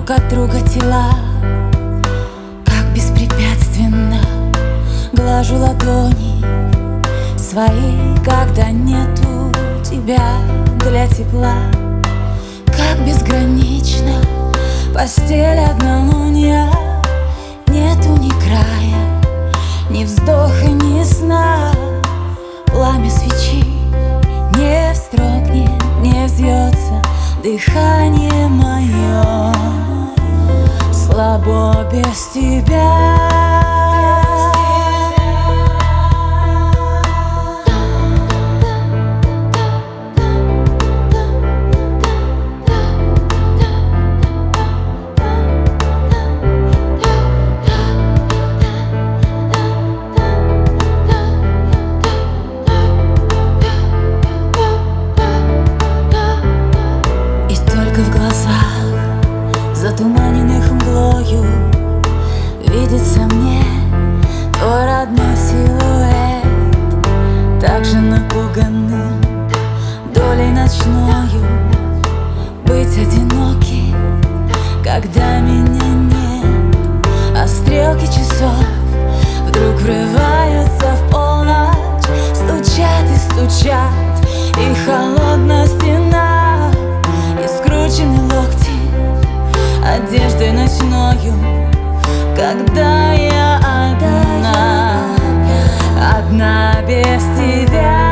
друг от друга тела, как беспрепятственно глажу ладони свои, когда нету тебя для тепла. Как безгранично постель однолуния, нету ни края, ни вздоха, ни сна. Пламя свечи не вздрогнет, не взвьется дыхание мое, слабо без тебя. В глазах, затуманенных мглою, видится мне твой родной силуэт, так же напуганным долей ночною. Быть одиноким, когда меня нет, а стрелки часов вдруг врываются в полночь, стучат и стучат, и холодна стена. Скручены локти одеждой ночною, когда я одна без тебя.